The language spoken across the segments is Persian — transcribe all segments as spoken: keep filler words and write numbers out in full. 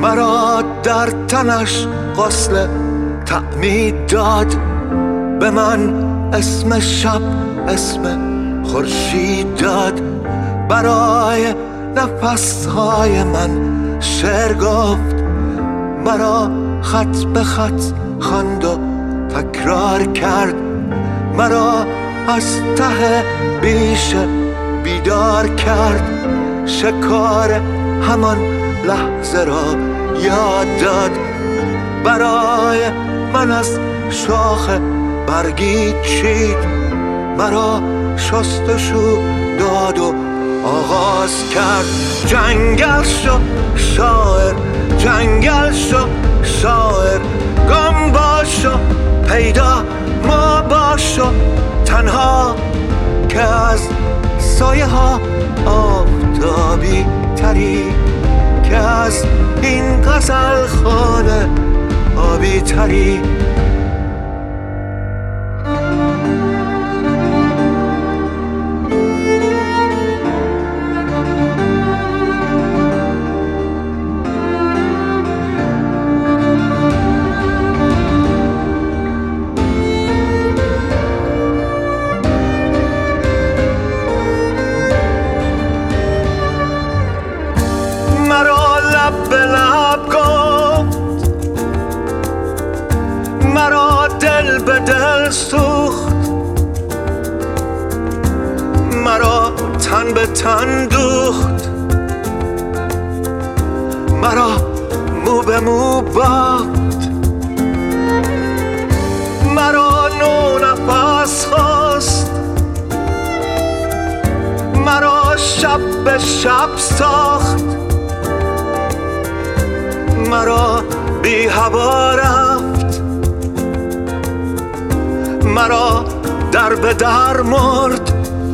مرا در تنش غسل تعمید داد. به من اسم شب اسم خورشید داد. برای نفسهای من شعر گفت. مرا خط به خط خواند و تکرار کرد. مرا از ته بیشه بیدار کرد. شکار همان لحظه را یاد داد. برای من از شاخ برگی چید. مرا شستشو داد و آغاز کرد. جنگل شو شاعر، جنگل شو شاعر، گم باشو پیدا ما باشو تنها، که از سایه ها آفتابی تری، که از این غزل خانه آبی تری. مرا لب به لب گفت، مرا دل به دل سوخت، مرا تن به تن دوخت، مرا مو به مو باخت، مرا نو نفس خواست، مرا شب به شب ساخت، مرا بی هوا رفت، مرا در به در مرد.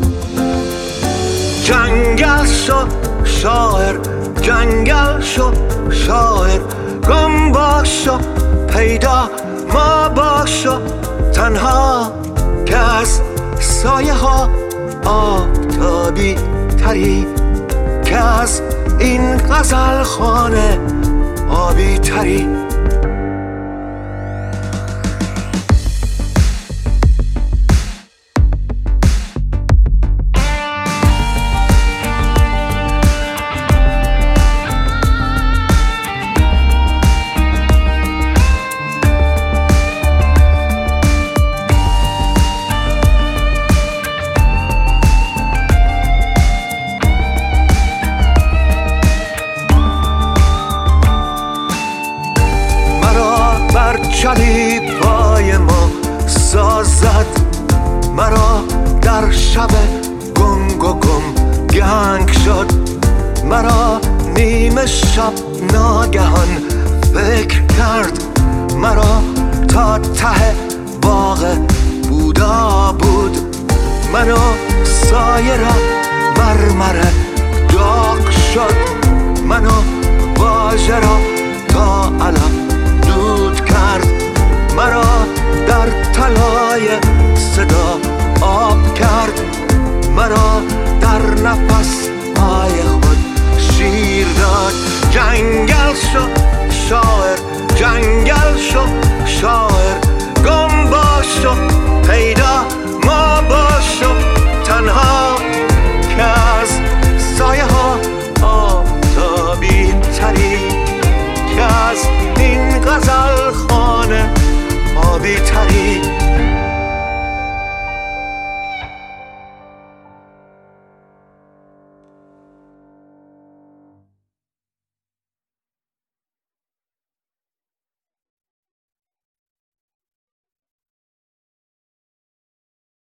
جنگل شو شاعر، جنگل شو شاعر، گم باشو پیدا ما باشو تنها، که از سایه ها آفتابی تری، که از این غزل خانه آبی تری. چلی پای ما سازد، مرا در شب گنگ و گم گنگ شد، مرا نیمه شب ناگهان فکر کرد، مرا تا ته باغ بودا بود، منو سایه را مرمره داغ شد، منو